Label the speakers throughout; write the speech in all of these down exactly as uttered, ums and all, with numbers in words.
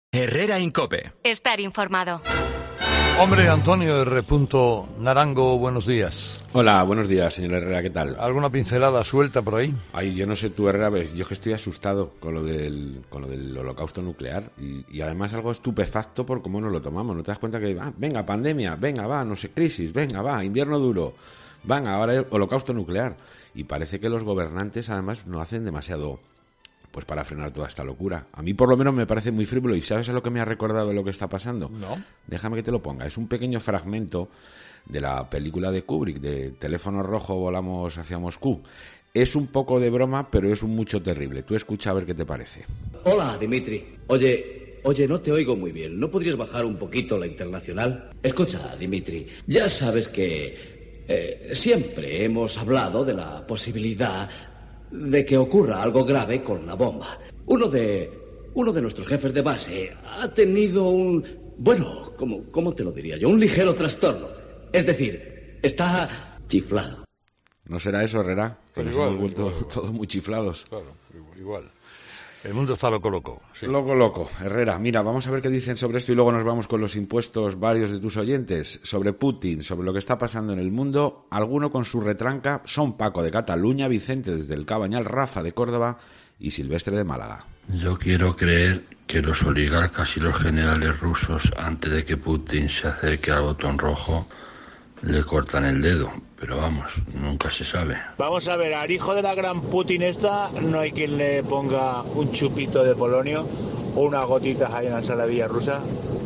Speaker 1: Herrera Incope.
Speaker 2: Estar informado.
Speaker 3: Hombre, Antonio R. Narango, buenos días.
Speaker 4: Hola, buenos días, señor Herrera, ¿qué tal?
Speaker 3: ¿Alguna pincelada suelta por ahí?
Speaker 4: Ay, yo no sé tú, Herrera, yo es que estoy asustado con lo del, con lo del holocausto nuclear y, y además algo estupefacto por cómo nos lo tomamos. ¿No te das cuenta que, ah, venga, pandemia, venga, va, no sé, crisis, venga, va, invierno duro, venga, ahora el holocausto nuclear? Y parece que los gobernantes además no hacen demasiado pues para frenar toda esta locura. A mí por lo menos me parece muy frívolo. ¿Y sabes a lo que me ha recordado lo que está pasando?
Speaker 3: No.
Speaker 4: Déjame que te lo ponga. Es un pequeño fragmento de la película de Kubrick, de Teléfono Rojo, volamos hacia Moscú. Es un poco de broma, pero es un mucho terrible. Tú escucha a ver qué te parece.
Speaker 5: Hola, Dimitri. Oye, oye, no te oigo muy bien. ¿No podrías bajar un poquito la internacional? Escucha, Dimitri, ya sabes que eh, siempre hemos hablado de la posibilidad de que ocurra algo grave con la bomba. Uno de uno de nuestros jefes de base ha tenido un... Bueno, ¿cómo, cómo te lo diría yo? Un ligero trastorno. Es decir, está chiflado.
Speaker 4: ¿No será eso, Herrera? Que nos
Speaker 3: igual,
Speaker 4: hemos vuelto
Speaker 3: igual, igual.
Speaker 4: todos muy chiflados.
Speaker 3: Claro, igual. El mundo está loco, loco. Sí.
Speaker 4: Loco, loco. Herrera, mira, vamos a ver qué dicen sobre esto y luego nos vamos con los impuestos varios de tus oyentes. Sobre Putin, sobre lo que está pasando en el mundo, alguno con su retranca son Paco de Cataluña, Vicente desde el Cabañal, Rafa de Córdoba y Silvestre de Málaga.
Speaker 6: Yo quiero creer que los oligarcas y los generales rusos, antes de que Putin se acerque al botón rojo, le cortan el dedo, pero vamos, nunca se sabe.
Speaker 7: Vamos a ver, al hijo de la gran Putin esta no hay quien le ponga un chupito de polonio o unas gotitas ahí en la ensaladilla rusa.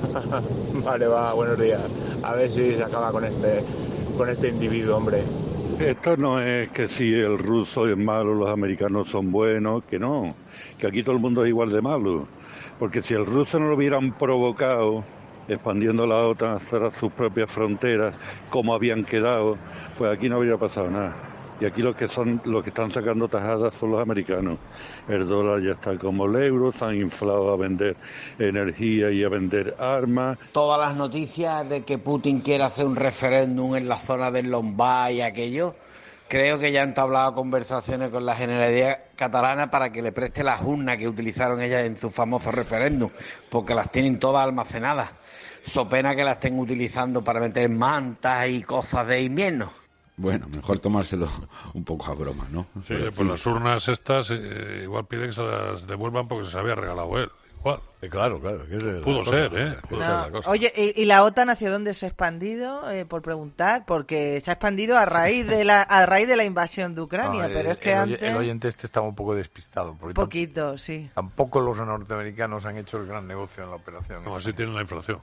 Speaker 7: Vale, va, buenos días. A ver si se acaba con este, con este individuo, hombre.
Speaker 8: Esto no es que si el ruso es malo, los americanos son buenos, que no, que aquí todo el mundo es igual de malo. Porque si el ruso no lo hubieran provocado, expandiendo la OTAN hasta sus propias fronteras, como habían quedado, pues aquí no habría pasado nada. Y aquí los que son los que están sacando tajadas son los americanos. El dólar ya está como el euro, se han inflado a vender energía y a vender armas.
Speaker 9: Todas las noticias de que Putin quiere hacer un referéndum en la zona del Lombard y aquello, creo que ya han entablado conversaciones con la Generalidad catalana para que le preste las urnas que utilizaron ellas en su famoso referéndum, porque las tienen todas almacenadas. So pena que las estén utilizando para meter mantas y cosas de invierno.
Speaker 4: Bueno, mejor tomárselo un poco a broma, ¿no?
Speaker 10: Sí, pues las urnas estas eh, igual pide que se las devuelvan porque se las había regalado él. Igual.
Speaker 3: Eh, claro, claro. Que es
Speaker 10: Pudo
Speaker 3: cosa,
Speaker 10: ser, ¿eh?
Speaker 3: Pudo
Speaker 11: No.
Speaker 3: ser la cosa.
Speaker 11: Oye, ¿y, ¿y la OTAN hacia dónde se ha expandido? Eh, por preguntar, porque se ha expandido a raíz de la a raíz de la invasión de Ucrania,
Speaker 12: No,
Speaker 11: pero
Speaker 12: el,
Speaker 11: es que
Speaker 12: el,
Speaker 11: antes...
Speaker 12: el oyente este estaba un poco despistado. Porque
Speaker 11: Un poquito, sí.
Speaker 12: Tampoco los norteamericanos han hecho el gran negocio en la operación.
Speaker 10: No, así tienen la inflación.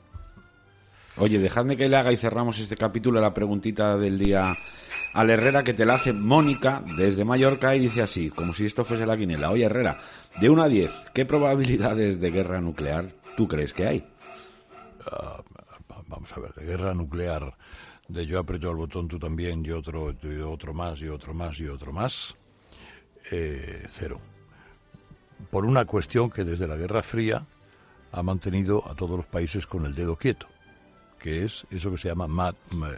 Speaker 4: Oye, dejadme que le haga y cerramos este capítulo la preguntita del día al Herrera, que te la hace Mónica desde Mallorca y dice así, como si esto fuese la quiniela. Oye, Herrera, de uno a diez, ¿qué probabilidades de guerra nuclear tú crees que hay?
Speaker 3: Uh, vamos a ver, de guerra nuclear, de yo aprieto el botón, tú también, y otro, y otro más, y otro más, y otro más, eh, cero. Por una cuestión que desde la Guerra Fría ha mantenido a todos los países con el dedo quieto, que es eso que se llama ma- ma-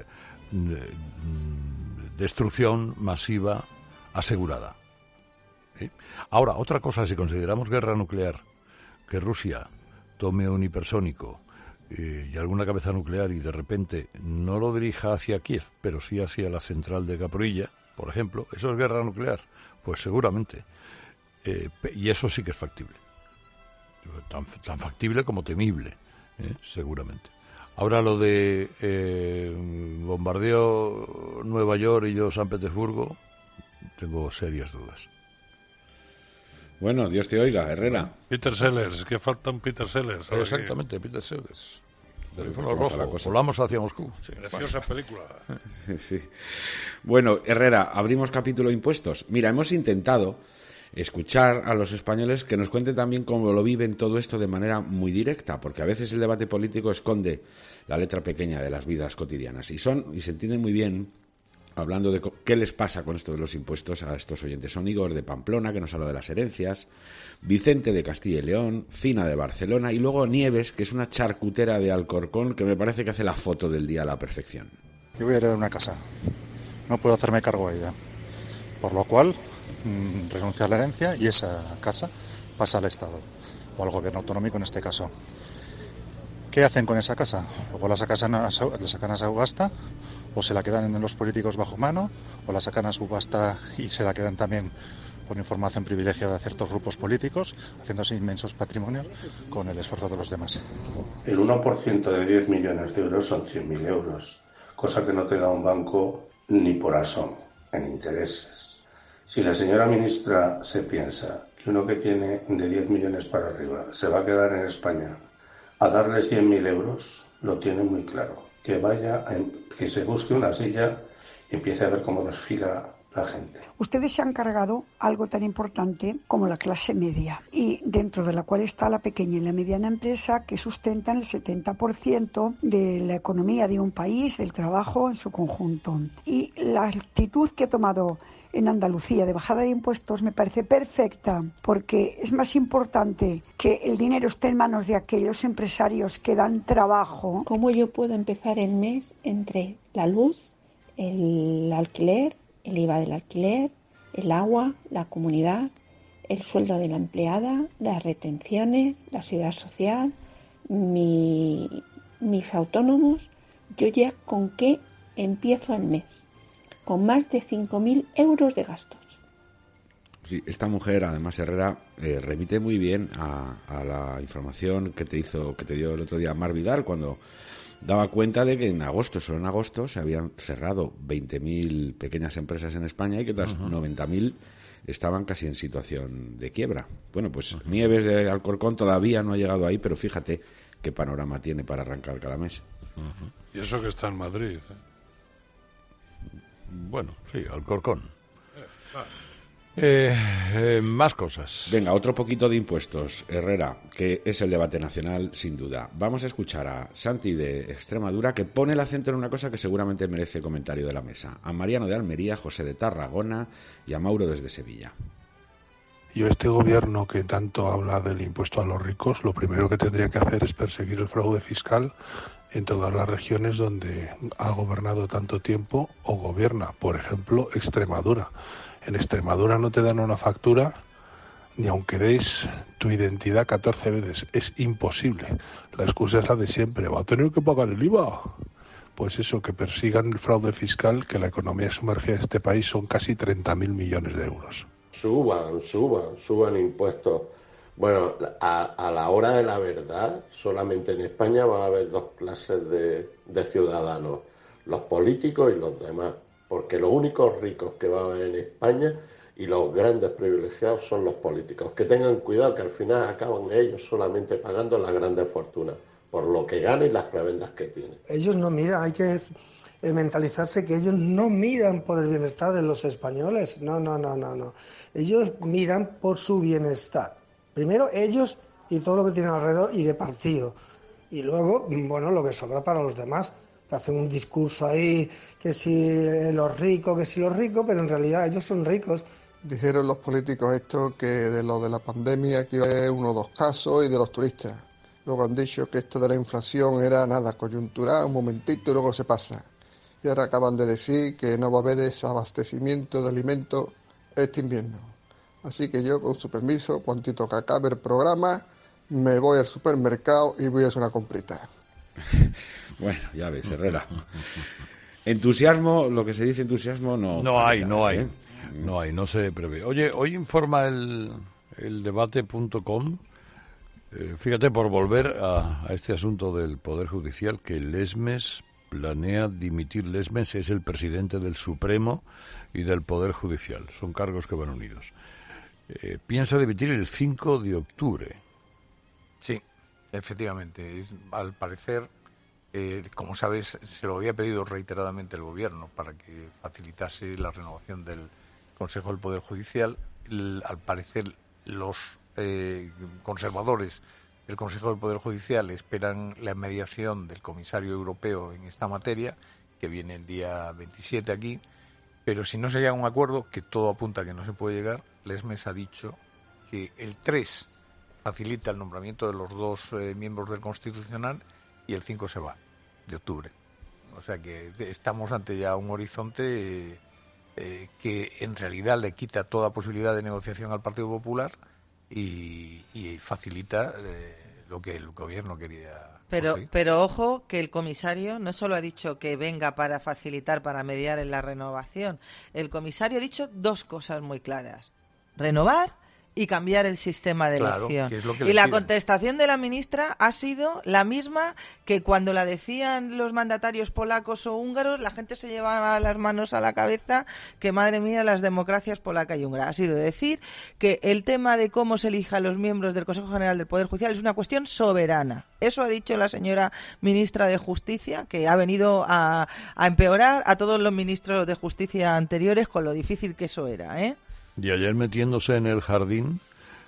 Speaker 3: destrucción masiva asegurada. ¿Sí? Ahora, otra cosa, si consideramos guerra nuclear, que Rusia tome un hipersónico eh, y alguna cabeza nuclear y de repente no lo dirija hacia Kiev, pero sí hacia la central de Zaporilla, por ejemplo, ¿eso es guerra nuclear? Pues seguramente. Eh, y eso sí que es factible. Tan, tan factible como temible, ¿eh? Seguramente. Ahora lo de eh, bombardeo Nueva York y yo San Petersburgo, tengo serias dudas.
Speaker 4: Bueno, Dios te oiga, Herrera.
Speaker 10: Peter Sellers, que falta un Peter Sellers.
Speaker 3: Exactamente, aquí. Peter Sellers. Teléfono
Speaker 4: Rojo,
Speaker 3: rojo, volamos hacia Moscú.
Speaker 10: Sí. Preciosa película.
Speaker 4: Sí, sí. Bueno, Herrera, abrimos capítulo impuestos. Mira, hemos intentado escuchar a los españoles que nos cuenten también cómo lo viven todo esto de manera muy directa, porque a veces el debate político esconde la letra pequeña de las vidas cotidianas y son y se entiende muy bien hablando de qué les pasa con esto de los impuestos a estos oyentes. Son Igor de Pamplona, que nos habla de las herencias, Vicente de Castilla y León, Fina de Barcelona y luego Nieves, que es una charcutera de Alcorcón, que me parece que hace la foto del día a la perfección.
Speaker 13: Yo voy a heredar una casa, no puedo hacerme cargo de ella, por lo cual mmm, renuncio a la herencia y esa casa pasa al Estado. o al gobierno autonómico en este caso. ¿Qué hacen con esa casa? Luego la sacan a, la sacan a subasta, o se la quedan en los políticos bajo mano, o la sacan a subasta y se la quedan también con información privilegiada de ciertos grupos políticos, haciéndose inmensos patrimonios con el esfuerzo de los demás.
Speaker 1: El uno por ciento de diez millones de euros son cien mil euros, cosa que no te da un banco ni por asomo en intereses. Si la señora ministra se piensa que uno que tiene de diez millones para arriba se va a quedar en España a darle cien mil euros, lo tiene muy claro. Que vaya, a, que se busque una silla y empiece a ver cómo desfila la gente.
Speaker 2: Ustedes se han cargado algo tan importante como la clase media, y dentro de la cual está la pequeña y la mediana empresa, que sustentan el setenta por ciento de la economía de un país, del trabajo en su conjunto. Y la actitud que ha tomado en Andalucía de bajada de impuestos me parece perfecta, porque es más importante que el dinero esté en manos de aquellos empresarios que dan trabajo.
Speaker 14: ¿Cómo yo puedo empezar el mes entre la luz, el alquiler, el I V A del alquiler, el agua, la comunidad, el sueldo de la empleada, las retenciones, la seguridad social, mi, mis autónomos? Yo ya con qué empiezo el mes, con más de cinco mil euros de gastos.
Speaker 4: Sí, esta mujer, además Herrera, eh, remite muy bien a, a la información que te hizo, que te dio el otro día Mar Vidal, cuando daba cuenta de que en agosto, solo en agosto, se habían cerrado veinte mil pequeñas empresas en España y que otras uh-huh. noventa mil estaban casi en situación de quiebra. Bueno, pues uh-huh. Nieves de Alcorcón todavía no ha llegado ahí, pero fíjate qué panorama tiene para arrancar cada mes.
Speaker 10: Uh-huh. Y eso que está en Madrid. ¿eh?
Speaker 3: Bueno, sí, Alcorcón. Eh, ah. Eh, eh, más cosas.
Speaker 4: Venga, otro poquito de impuestos, Herrera, que es el debate nacional, sin duda. Vamos a escuchar a Santi de Extremadura, que pone el acento en una cosa que seguramente merece comentario de la mesa. A Mariano de Almería, José de Tarragona y a Mauro desde Sevilla.
Speaker 15: Yo, este gobierno que tanto habla del impuesto a los ricos, lo primero que tendría que hacer es perseguir el fraude fiscal en todas las regiones donde ha gobernado tanto tiempo o gobierna. Por ejemplo, Extremadura. En Extremadura no te dan una factura ni aunque des tu identidad catorce veces. Es imposible. La excusa es la de siempre. Va a tener que pagar el I V A. Pues eso, que persigan el fraude fiscal, que la economía sumergida de este país son casi treinta mil millones de euros.
Speaker 16: Suban, suban, suban impuestos. Bueno, a, a la hora de la verdad, solamente en España va a haber dos clases de, de ciudadanos, los políticos y los demás. Porque los únicos ricos que va a haber en España y los grandes privilegiados son los políticos. Que tengan cuidado, que al final acaban ellos solamente pagando las grandes fortunas, por lo que ganan y las prebendas que tienen.
Speaker 17: Ellos no miran, hay que mentalizarse que ellos no miran por el bienestar de los españoles. No, no, no, no, no. Ellos miran por su bienestar. Primero ellos y todo lo que tienen alrededor y de partido. Y luego, bueno, lo que sobra para los demás. Que hacen un discurso ahí, que si los ricos, que si los ricos, pero en realidad ellos son ricos.
Speaker 18: Dijeron los políticos esto, que de lo de la pandemia que iba a haber uno o dos casos, y de los turistas. Luego han dicho que esto de la inflación era nada, coyuntural, un momentito y luego se pasa. Y ahora acaban de decir que no va a haber desabastecimiento de alimentos este invierno. Así que yo, con su permiso, cuantito que acabe el programa, me voy al supermercado y voy a hacer una comprita.
Speaker 4: Bueno, ya ves, Herrera. Entusiasmo, lo que se dice entusiasmo, no.
Speaker 3: No hay, no hay. ¿eh? No hay, no se prevé. Oye, hoy informa el, el debate punto com, eh, fíjate, por volver a, a este asunto del Poder Judicial, que Lesmes planea dimitir. Lesmes es el presidente del Supremo y del Poder Judicial. Son cargos que van unidos. Eh, piensa dimitir el cinco de octubre.
Speaker 12: Sí, efectivamente. Es, al parecer, eh, como sabes, se lo había pedido reiteradamente el Gobierno para que facilitase la renovación del Consejo del Poder Judicial. El, al parecer, los eh, conservadores del Consejo del Poder Judicial esperan la mediación del comisario europeo en esta materia, que viene el día veintisiete aquí, pero si no se llega a un acuerdo, que todo apunta a que no se puede llegar, Lesmes ha dicho que el tres facilita el nombramiento de los dos eh, miembros del Constitucional y el cinco se va, de octubre. O sea que estamos ante ya un horizonte eh, eh, que en realidad le quita toda posibilidad de negociación al Partido Popular, y, y facilita eh, lo que el gobierno quería.
Speaker 11: Pero,
Speaker 12: conseguir.
Speaker 11: pero ojo que el comisario no solo ha dicho que venga para facilitar, para mediar en la renovación. El comisario ha dicho dos cosas muy claras: renovar y cambiar el sistema de
Speaker 12: Claro,
Speaker 11: elección.
Speaker 12: que es lo que
Speaker 11: Y
Speaker 12: le
Speaker 11: la
Speaker 12: piden.
Speaker 11: contestación de la ministra ha sido la misma que cuando la decían los mandatarios polacos o húngaros, la gente se llevaba las manos a la cabeza, que madre mía las democracias polaca y húngara. Ha sido decir que el tema de cómo se elijan los miembros del Consejo General del Poder Judicial es una cuestión soberana. Eso ha dicho la señora ministra de Justicia, que ha venido a, a empeorar a todos los ministros de Justicia anteriores con lo difícil que eso era, ¿eh?
Speaker 3: Y ayer metiéndose en el jardín,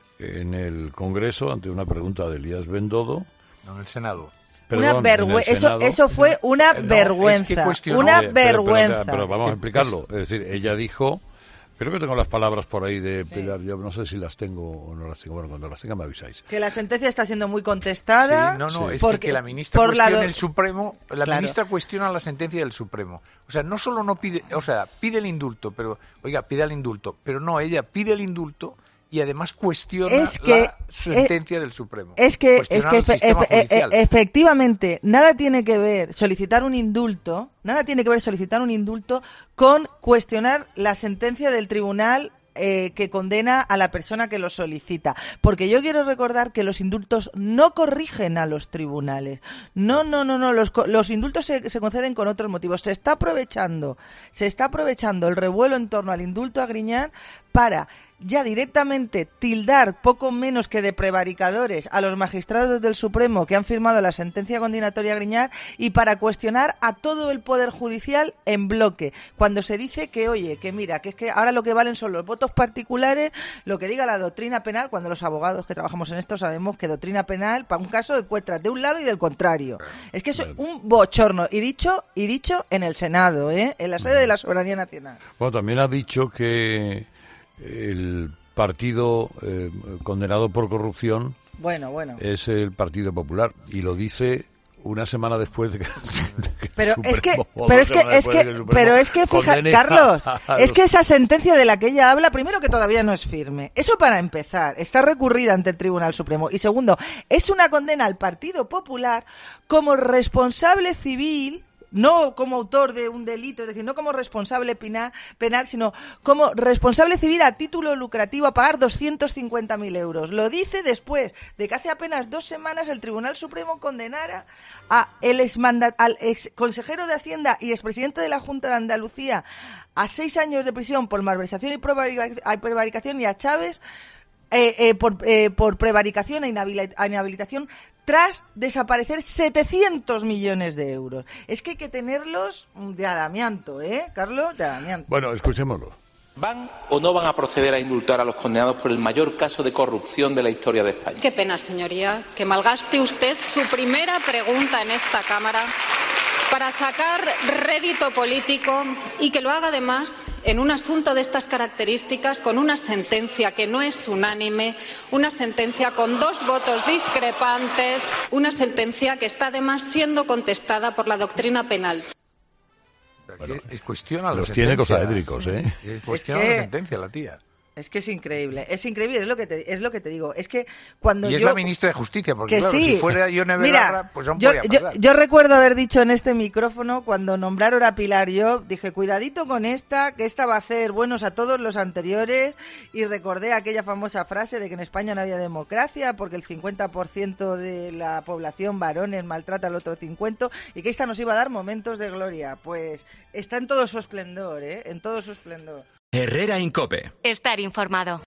Speaker 3: en el Congreso, ante una pregunta de Elías Bendodo.
Speaker 12: No, en el Senado.
Speaker 3: Perdón,
Speaker 11: una vergüenza.
Speaker 3: en el
Speaker 11: Eso,
Speaker 3: Senado.
Speaker 11: eso fue una
Speaker 3: No,
Speaker 11: vergüenza.
Speaker 12: es que cuestionó-
Speaker 11: una
Speaker 3: Oye, pero-
Speaker 11: vergüenza.
Speaker 3: Pero, pero vamos
Speaker 12: Es
Speaker 3: a
Speaker 12: que
Speaker 3: explicarlo. Es decir, ella dijo, creo que tengo las palabras por ahí de Pilar, yo no sé si las tengo o no las tengo. Bueno, cuando las tenga me avisáis.
Speaker 11: Que la sentencia está siendo muy contestada.
Speaker 12: Sí, no, no,
Speaker 3: Sí.
Speaker 12: es
Speaker 11: porque-
Speaker 12: que, que la ministra
Speaker 11: por la
Speaker 12: cuestiona
Speaker 11: do-
Speaker 12: el Supremo, la
Speaker 11: Claro.
Speaker 12: ministra cuestiona la sentencia del Supremo. O sea, no solo no pide, o sea, pide el indulto, pero, oiga, pide el indulto, pero no, ella pide el indulto y además cuestiona
Speaker 11: Es que-
Speaker 12: la sentencia del Supremo.
Speaker 11: Es que, es
Speaker 12: Cuestiona
Speaker 11: que
Speaker 12: el
Speaker 11: efe-
Speaker 12: sistema
Speaker 11: efe-
Speaker 12: judicial.
Speaker 11: e- efectivamente, nada tiene que ver solicitar un indulto, nada tiene que ver solicitar un indulto con cuestionar la sentencia del tribunal eh, que condena a la persona que lo solicita. Porque yo quiero recordar que los indultos no corrigen a los tribunales. No, no, no, no. Los, co- los indultos se, se conceden con otros motivos. Se está aprovechando, se está aprovechando el revuelo en torno al indulto a Griñán para ya directamente tildar poco menos que de prevaricadores a los magistrados del Supremo que han firmado la sentencia condenatoria a Griñán y para cuestionar a todo el Poder Judicial en bloque, cuando se dice que, oye, que mira, que es que ahora lo que valen son los votos particulares, lo que diga la doctrina penal, cuando los abogados que trabajamos en esto sabemos que doctrina penal, para un caso, encuentras de un lado y del contrario. Es que eso es un bochorno, y dicho, y dicho en el Senado, ¿eh? En la sede de la Soberanía Nacional.
Speaker 3: Bueno, también ha dicho que el partido eh, condenado por corrupción
Speaker 11: Bueno, bueno.
Speaker 3: es el Partido Popular y lo dice una semana después de que, de que
Speaker 11: Pero
Speaker 3: el
Speaker 11: es que,
Speaker 3: Supremo, o
Speaker 11: pero
Speaker 3: dos
Speaker 11: es que,
Speaker 3: semanas
Speaker 11: es
Speaker 3: después de
Speaker 11: que,
Speaker 3: el Supremo
Speaker 11: pero es que, fija,
Speaker 3: condene
Speaker 11: Carlos,
Speaker 3: a- a
Speaker 11: es
Speaker 3: los-
Speaker 11: que esa sentencia de la que ella habla, primero que todavía no es firme. Eso para empezar, está recurrida ante el Tribunal Supremo. Y segundo, es una condena al Partido Popular como responsable civil, no como autor de un delito, es decir, no como responsable penal, penal, sino como responsable civil a título lucrativo a pagar doscientos cincuenta mil euros. Lo dice después de que hace apenas dos semanas el Tribunal Supremo condenara a el exmanda- al ex consejero de Hacienda y expresidente de la Junta de Andalucía a seis años de prisión por malversación y prevarica- y prevaricación y a Chávez eh, eh, por, eh, por prevaricación e inhabili- e inhabilitación tras desaparecer setecientos millones de euros. Es que hay que tenerlos de adamianto, ¿eh, Carlos? De adamianto.
Speaker 3: Bueno, escuchémoslo.
Speaker 19: ¿Van o no van a proceder a indultar a los condenados por el mayor caso de corrupción de la historia de España?
Speaker 20: Qué pena, señoría, que malgaste usted su primera pregunta en esta Cámara para sacar rédito político y que lo haga además en un asunto de estas características con una sentencia que no es unánime, una sentencia con dos votos discrepantes, una sentencia que está además siendo contestada por la doctrina penal.
Speaker 12: Bueno, es cuestiona la
Speaker 3: los tiene
Speaker 12: sentencia.
Speaker 3: cosaédricos, ¿eh?
Speaker 12: Es cuestiona
Speaker 11: Es que-
Speaker 12: la sentencia, la tía.
Speaker 11: Es que es increíble, es increíble, es lo que te, es lo que te digo. Es que cuando
Speaker 12: Y es
Speaker 11: yo...
Speaker 12: la ministra de Justicia, porque
Speaker 11: que
Speaker 12: claro,
Speaker 11: sí.
Speaker 12: si fuera Ione
Speaker 11: Mira,
Speaker 12: Belarra, pues aún
Speaker 11: yo,
Speaker 12: podría
Speaker 11: yo,
Speaker 12: pasar.
Speaker 11: yo recuerdo haber dicho en este micrófono, cuando nombraron a Pilar, yo dije, cuidadito con esta, que esta va a hacer buenos a todos los anteriores, y recordé aquella famosa frase de que en España no había democracia, porque el cincuenta por ciento de la población varones maltrata al otro cincuenta por ciento, y que esta nos iba a dar momentos de gloria. Pues está en todo su esplendor, ¿eh? En todo su esplendor.
Speaker 21: Herrera Incope.
Speaker 22: Estar informado.